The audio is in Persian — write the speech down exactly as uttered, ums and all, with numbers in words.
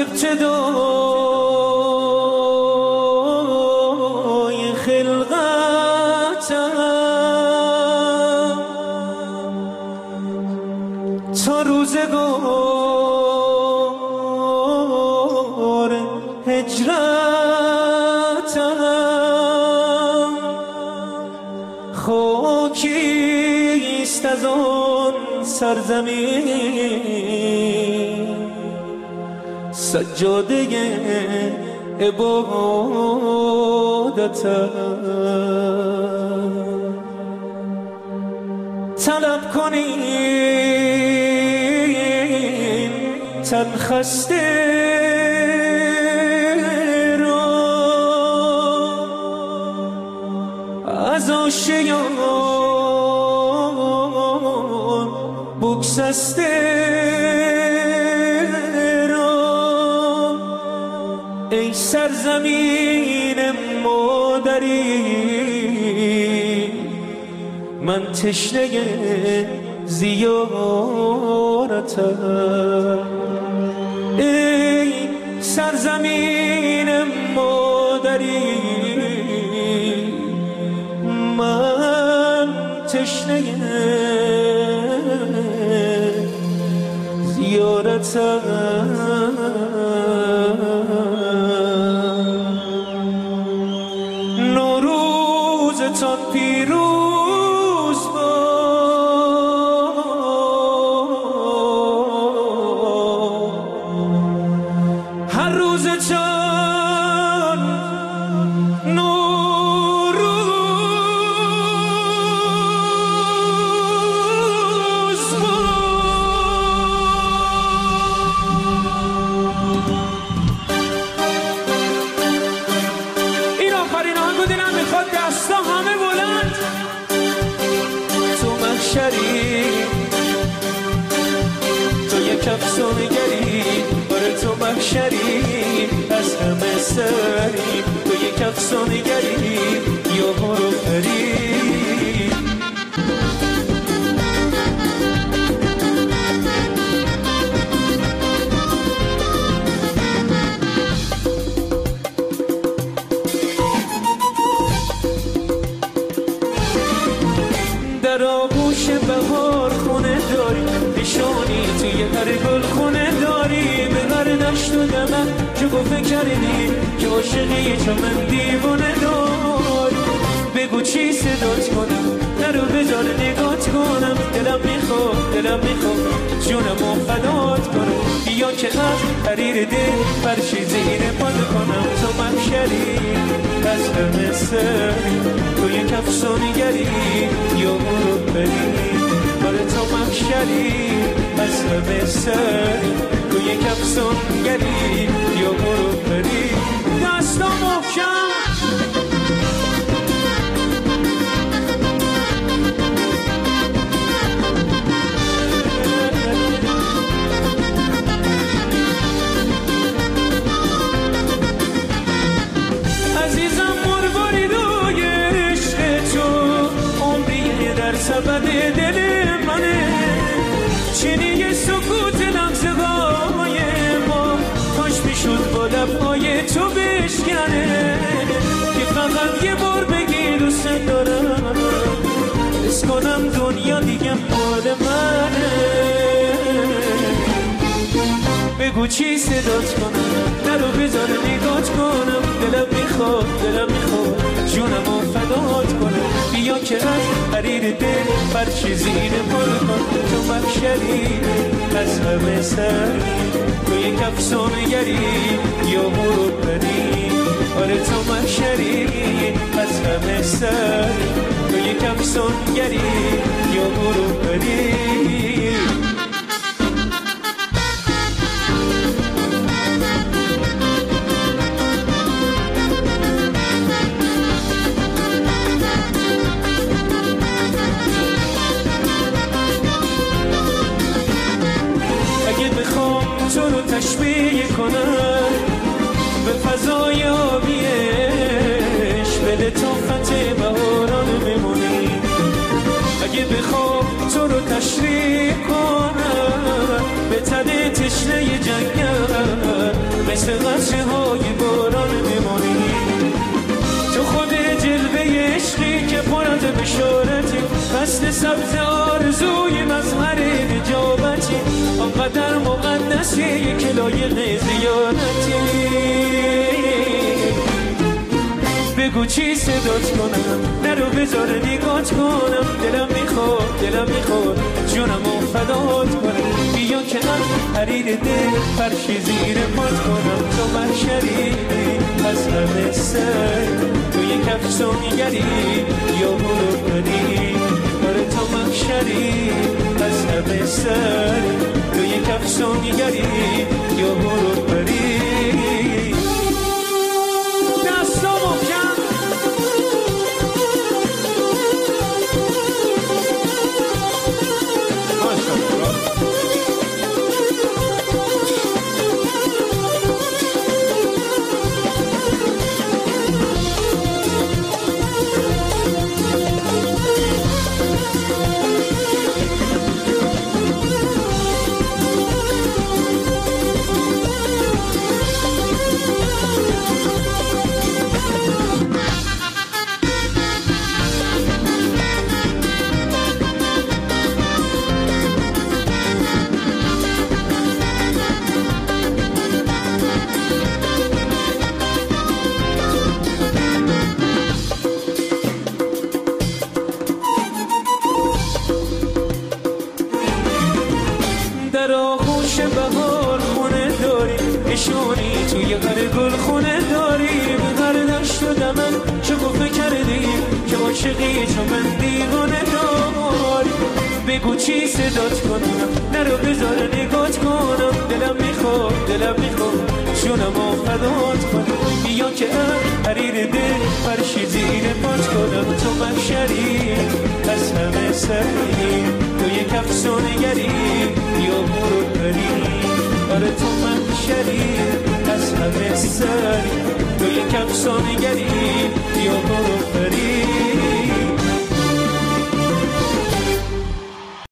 ابتدای خلقتم تا روزگار هجرتم خاکیست از آن سرزمین سجاده عبادتم طلب کنین تن خسته را از آشیان بگسسته ای سرزمین مادری من تشنه زیارتم ای سرزمین مادری من تشنه زیارتم نوروزتان پیروز باد هر روزتان نوروز باد این آخرین آهنگ دلم میخواد دستا همه بلند تو محشری تو یک افسانه‌گری باره تو محشری از همه سری تو یک افسانه‌گری یا برو پری در آغوش بهار خونه داری نشانی توی هر گل خونه داری به هر نشت و دمم چو گفه کردی که عاشقی چو من دیوانه داری بگو چی صدات کنم نرو بذار نگات کنم دلم میخواد دلم میخواد جونمو فدات کنم بیا که از حریر دل فرشی زیر پاد کنم تو محشری از همه سری تو یک افسانه‌گری یا برو پری باره تو محشری از همه سری تو یک افسانه‌گری یا برو پری دستا محکم سبب دل منه چینی سکوت لحظه های ما کاش میشد با لبهای تو بشکنه که فقط یه بار بگی دوست دارم حس کنم دنیا دیگه مال منه بگو چی صدات کنم نرو بذار نگات کنم دلم میخواد دلم میخواد جونمو فدات کنم بیا که از حریر دل فرشی زیر پل کن تو محشری از همه سری تو یک افسانه‌گری یا برو پری آره تو محشری از همه سری تو یک افسانه‌گری یا برو پری تو رو تشبیه کنم به فضای آبیش به لطافت بهاران میمونی اگه بخوام تو رو تشریح کنم به تن تشنه جنگل مثل قطره های باران میمانی. تو خود جلوه عشقی که پر از بشارتی، فصل سبز آرزوی مظهر نجابتی، آنقدر مقدسی که لایق زیارتی. بگو چی صدات کنم، نرو بذار نگات کنم، دلم میخواد دلم میخواد جونمو فدات کنم. بیا که من حریر دل فرش زیر پات کنم، تو محشری از همه سر، تو یک افسانگری یا برو بری. آره تو محشری از همه سر، تو یک افسانگری یا برو بری. در آغوش بهار خونه داری، نشانی توی هر گل خونه داری. به هر دشت و دمن شکوفه کردی که عاشقی چون من دیوانه داری. بگو چی صدات کنم، نرو بذار نگات کنم، دلم میخواد دلم میخواد جونمو فدات کنم. بیا که حریر دل فرش زیر پات کنم، تو محشری از همه سری، تو یک افسانگری یا برو بری. آره تو محشری از همه سری، تو یک افسانگری یا برو